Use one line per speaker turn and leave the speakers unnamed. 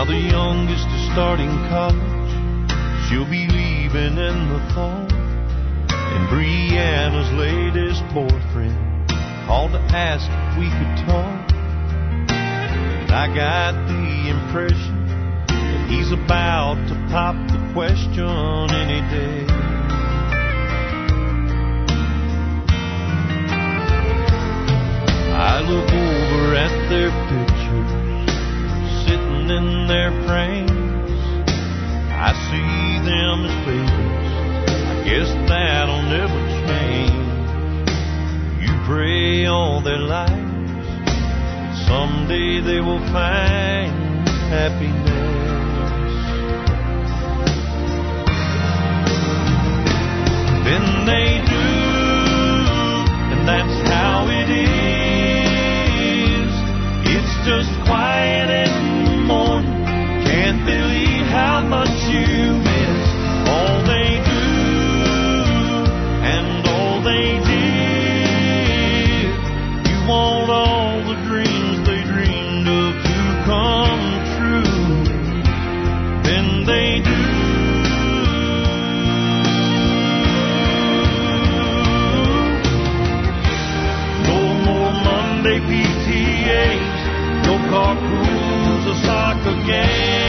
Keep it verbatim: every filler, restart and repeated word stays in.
Now the youngest is starting college. She'll be leaving in the fall. And Brianna's latest boyfriend called to ask if we could talk. And I got the impression that he's about to pop the question any day. I look over at their pictures sitting in their frames. I see them as favorites. I guess that'll never change. You pray all their lives that someday they will find happiness. Then they do, and that's how it is. It's just quiet in the morning. Can't believe how much you miss. All they do and all they did. You want all the dreams they dreamed of to come true. Then they do. No more Monday P T As. No car cruise or soccer game.